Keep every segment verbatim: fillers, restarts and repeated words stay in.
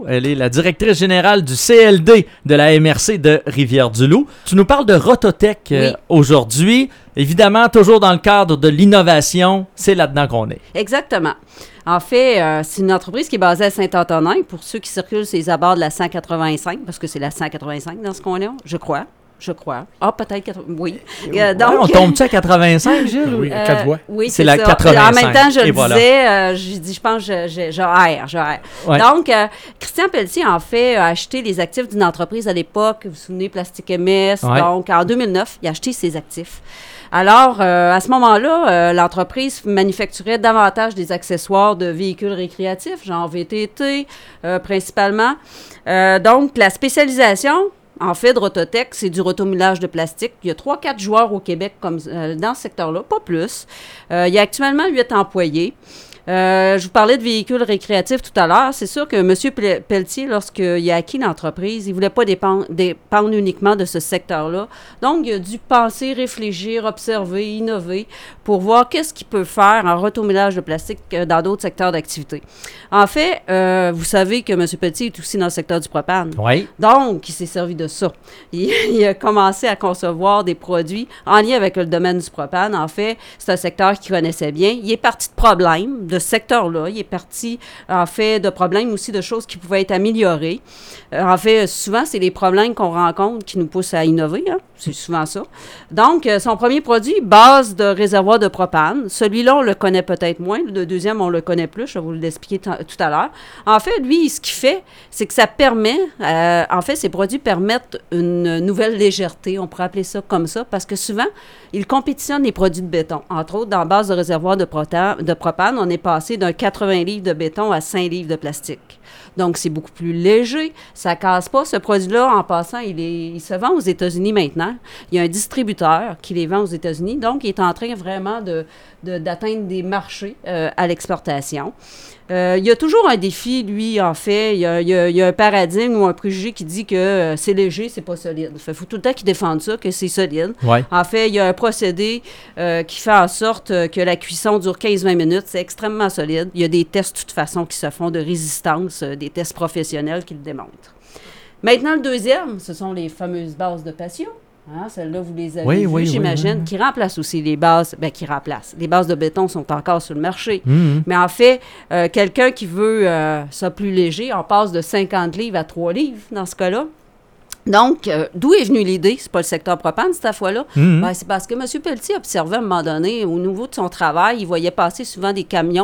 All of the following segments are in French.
Elle est la directrice générale du C L D de la M R C de Rivière-du-Loup. Tu nous parles de Rototech euh, Oui. aujourd'hui. Évidemment, toujours dans le cadre de l'innovation, c'est là-dedans qu'on est. Exactement. En fait, euh, c'est une entreprise qui est basée à Saint-Antonin. Pour ceux qui circulent sur les abords de la cent quatre-vingt-cinq, parce que c'est la cent quatre-vingt-cinq dans ce coin-là, je crois. Je crois. Ah, peut-être. quatre- Oui. Euh, donc, Ouais, on tombe-tu à quatre-vingt-cinq, Gilles? Oui, à Euh, quatre voies. Oui, C'est c'est la ça. quatre-vingt-cinq. En même temps, je Et le voilà. disais, euh, je dis, je pense, je, je, je erre, je erre. Ouais. Donc, euh, Christian Pelletier, en fait, a acheté les actifs d'une entreprise à l'époque, vous vous souvenez, Plastique M S. Ouais. Donc, en deux mille neuf, il a acheté ses actifs. Alors, euh, à ce moment-là, euh, l'entreprise manufacturait davantage des accessoires de véhicules récréatifs, genre V T T, euh, principalement. Euh, donc, la spécialisation, en fait, de Rototech, c'est du rotomulage de plastique. Il y a trois quatre joueurs au Québec comme, euh, dans ce secteur-là, pas plus. Euh, il y a actuellement huit employés. Euh, je vous parlais de véhicules récréatifs tout à l'heure. C'est sûr que M. Pel- Pelletier, lorsqu'il a acquis l'entreprise, il ne voulait pas dépendre, dépendre uniquement de ce secteur-là. Donc, il a dû penser, réfléchir, observer, innover pour voir qu'est-ce qu'il peut faire en rotomulage de plastique euh, dans d'autres secteurs d'activité. En fait, euh, vous savez que M. Pelletier est aussi dans le secteur du propane. Oui. Donc, il s'est servi de ça. Il, il a commencé à concevoir des produits en lien avec le domaine du propane. En fait, c'est un secteur qu'il connaissait bien. Il est parti de problèmes de ce secteur-là. Il est parti, en fait, de problèmes aussi de choses qui pouvaient être améliorées. Euh, en fait, souvent, c'est les problèmes qu'on rencontre qui nous poussent à innover. Hein? C'est souvent ça. Donc, euh, son premier produit, base de réservoir de propane. Celui-là, on le connaît peut-être moins. Le deuxième, on le connaît plus. Je vais vous l'expliquer t- tout à l'heure. En fait, lui, ce qu'il fait, c'est que ça permet, euh, en fait, ces produits permettent une nouvelle légèreté. On pourrait appeler ça comme ça, parce que souvent, ils compétitionnent les produits de béton. Entre autres, dans la base de réservoir de, prota- de propane, on est passé d'un quatre-vingts livres de béton à cinq livres de plastique. Donc, c'est beaucoup plus léger. Ça ne casse pas. Ce produit-là, en passant, il, est, il se vend aux États-Unis maintenant. Il y a un distributeur qui les vend aux États-Unis. Donc, il est en train vraiment de, de, d'atteindre des marchés euh, à l'exportation. Euh, il y a toujours un défi, lui, en fait. Il y a, il y a, il y a un paradigme ou un préjugé qui dit que euh, c'est léger, c'est pas solide. Il faut tout le temps qu'il défende ça, que c'est solide. Ouais. En fait, il y a un procédé euh, qui fait en sorte euh, que la cuisson dure quinze à vingt minutes. C'est extrêmement solide. Il y a des tests, de toute façon, qui se font de résistance, euh, des tests professionnels qui le démontrent. Maintenant, le deuxième, ce sont les fameuses bases de patio. Hein, celles-là, vous les avez Oui, vues, oui, oui, j'imagine, oui. qui remplacent aussi les bases, bien, qui remplacent. Les bases de béton sont encore sur le marché. Mhm. Mais en fait, euh, quelqu'un qui veut euh, ça plus léger, on passe de cinquante livres à trois livres dans ce cas-là. Donc, euh, d'où est venue l'idée? C'est pas le secteur propane, cette fois-là. Mhm. Ben, c'est parce que M. Pelletier observait à un moment donné, au niveau de son travail, il voyait passer souvent des camions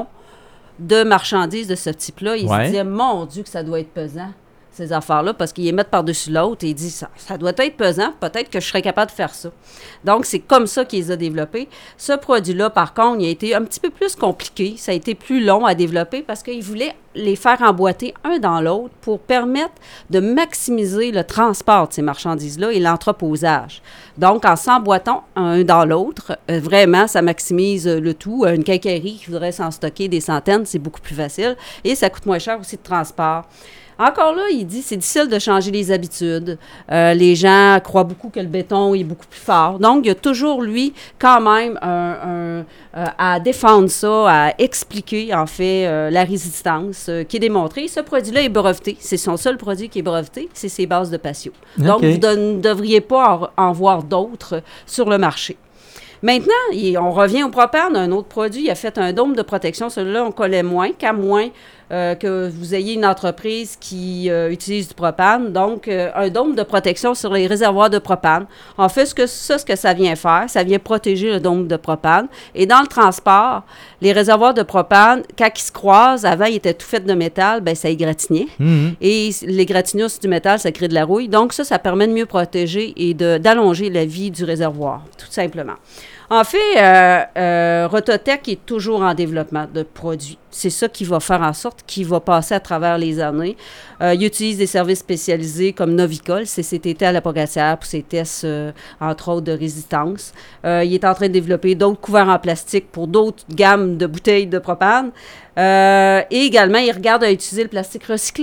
de marchandises de ce type-là. Il Ouais. se disait, mon Dieu, que ça doit être pesant, ces affaires-là, parce qu'ils les mettent par-dessus l'autre et il dit, ça, ça doit être pesant, peut-être que je serais capable de faire ça. Donc, c'est comme ça qu'ils les a développés. Ce produit-là, par contre, il a été un petit peu plus compliqué. Ça a été plus long à développer parce qu'il voulait les faire emboîter un dans l'autre pour permettre de maximiser le transport de ces marchandises-là et l'entreposage. Donc, en s'emboîtant un dans l'autre, euh, vraiment, ça maximise euh, le tout. Une quincaillerie qui voudrait s'en stocker des centaines, c'est beaucoup plus facile et ça coûte moins cher aussi de transport. Encore là, il dit c'est difficile de changer les habitudes. Euh, les gens croient beaucoup que le béton est beaucoup plus fort. Donc, il y a toujours, lui, quand même, un, un, euh, à défendre ça, à expliquer, en fait, euh, la résistance euh, qui est démontrée. Ce produit-là est breveté. C'est son seul produit qui est breveté, c'est ses bases de patio. Donc, OK. vous ne devriez pas en, en voir d'autres sur le marché. Maintenant, il- on revient au propane, un autre produit. Il a fait un dôme de protection. Celui-là, on connaît moins, qu'à moins euh, que vous ayez une entreprise qui euh, utilise du propane. Donc, euh, un dôme de protection sur les réservoirs de propane. En fait, ce que, ça, ce que ça vient faire, ça vient protéger le dôme de propane. Et dans le transport, les réservoirs de propane, quand ils se croisent, avant, ils étaient tout faits de métal, bien, ça égratignait. Mhm. Et l'égratignure sur du métal, ça crée de la rouille. Donc, ça, ça permet de mieux protéger et de, d'allonger la vie du réservoir, tout simplement. En fait, euh, euh, Rototech est toujours en développement de produits. C'est ça qui va faire en sorte qu'il va passer à travers les années. Euh, il utilise des services spécialisés comme Novicol, C C T T à la Pogatière pour ses tests, euh, entre autres, de résistance. Euh, il est en train de développer d'autres couverts en plastique pour d'autres gammes de bouteilles de propane. Euh, et également, il regarde à utiliser le plastique recyclé.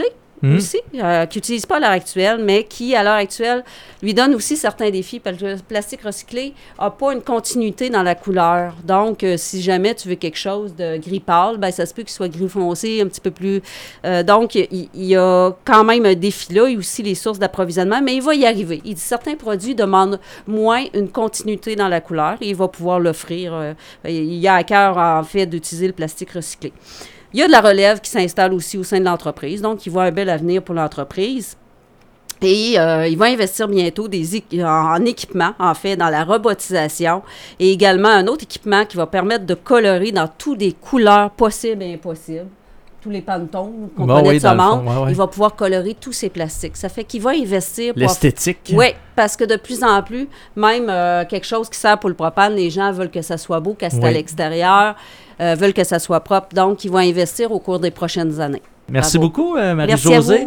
mmh. aussi, euh, qu'il n'utilise pas à l'heure actuelle, mais qui, à l'heure actuelle, lui donne aussi certains défis, parce que le plastique recyclé n'a pas une continuité dans la couleur. Donc, euh, si jamais tu veux quelque chose de gris pâle, ben, ça se peut qu'il soit gris foncé, un petit peu plus... Euh, donc, il, il y a quand même un défi là, et aussi les sources d'approvisionnement, mais il va y arriver. Il dit certains produits demandent moins une continuité dans la couleur, et il va pouvoir l'offrir. Euh, il y a à cœur, en fait, d'utiliser le plastique recyclé. Il y a de la relève qui s'installe aussi au sein de l'entreprise, donc il voit un bel avenir pour l'entreprise. Et euh, il va investir bientôt des équ- en équipement, en fait, dans la robotisation, et également un autre équipement qui va permettre de colorer dans toutes les couleurs possibles et impossibles. Tous les pantons qu'on bon, connaît oui, de ce monde, ouais, ouais. il va pouvoir colorer tous ces plastiques. Ça fait qu'il va investir pour... L'esthétique. Oui, parce que de plus en plus, même euh, quelque chose qui sert pour le propane, les gens veulent que ça soit beau, que c'est oui. à l'extérieur, euh, veulent que ça soit propre. Donc, ils vont investir au cours des prochaines années. Merci Bravo. beaucoup, euh, Merci à Marie-Josée. vous.